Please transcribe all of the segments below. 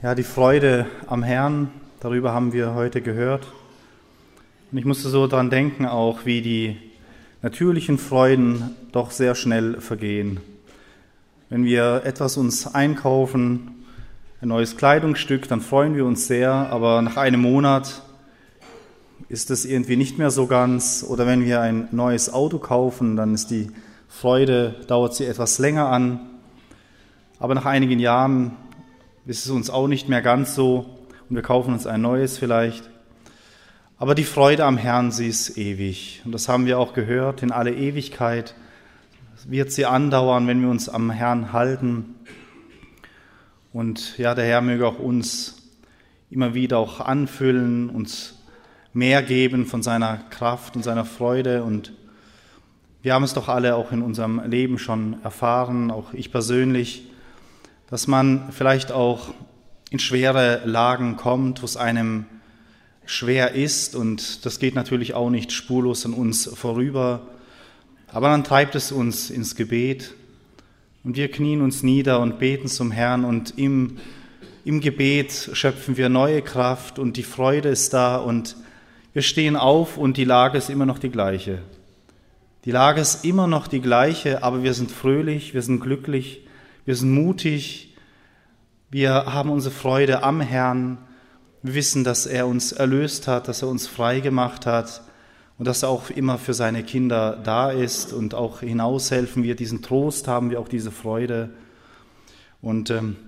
Ja, die Freude am Herrn, darüber haben wir heute gehört. Und ich musste so dran denken auch, wie die natürlichen Freuden doch sehr schnell vergehen. Wenn wir etwas uns einkaufen, ein neues Kleidungsstück, dann freuen wir uns sehr, aber nach einem Monat ist es irgendwie nicht mehr so ganz. Oder wenn wir ein neues Auto kaufen, dann ist die Freude, dauert sie etwas länger an. Aber nach einigen Jahren ist es uns auch nicht mehr ganz so und wir kaufen uns ein neues vielleicht. Aber die Freude am Herrn, sie ist ewig. Und das haben wir auch gehört, in alle Ewigkeit wird sie andauern, wenn wir uns am Herrn halten. Und ja, der Herr möge auch uns immer wieder auch anfüllen, uns mehr geben von seiner Kraft und seiner Freude. Und wir haben es doch alle auch in unserem Leben schon erfahren, auch ich persönlich, dass man vielleicht auch in schwere Lagen kommt, wo es einem schwer ist, und das geht natürlich auch nicht spurlos an uns vorüber, aber dann treibt es uns ins Gebet und wir knien uns nieder und beten zum Herrn, und im Gebet schöpfen wir neue Kraft und die Freude ist da und wir stehen auf und die Lage ist immer noch die gleiche. Die Lage ist immer noch die gleiche, aber wir sind fröhlich, wir sind glücklich, wir sind mutig, wir haben unsere Freude am Herrn, wir wissen, dass er uns erlöst hat, dass er uns frei gemacht hat und dass er auch immer für seine Kinder da ist und auch hinaushelfen wir. Diesen Trost haben wir, auch diese Freude. Und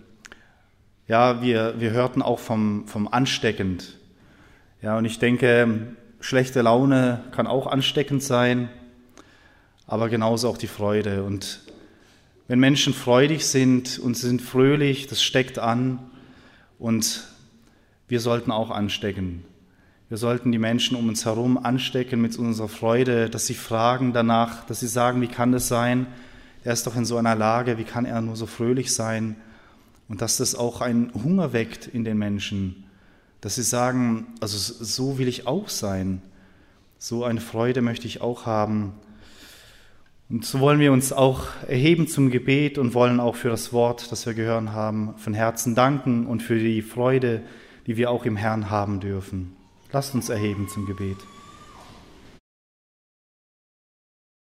wir hörten auch vom ansteckend. Ja, und ich denke, schlechte Laune kann auch ansteckend sein, aber genauso auch die Freude. Und wenn Menschen freudig sind und sie sind fröhlich, das steckt an, und wir sollten auch anstecken. Wir sollten die Menschen um uns herum anstecken mit unserer Freude, dass sie fragen danach, dass sie sagen, wie kann das sein? Er ist doch in so einer Lage, wie kann er nur so fröhlich sein? Und dass das auch einen Hunger weckt in den Menschen, dass sie sagen, also so will ich auch sein, so eine Freude möchte ich auch haben. Und so wollen wir uns auch erheben zum Gebet und wollen auch für das Wort, das wir gehört haben, von Herzen danken und für die Freude, die wir auch im Herrn haben dürfen. Lasst uns erheben zum Gebet.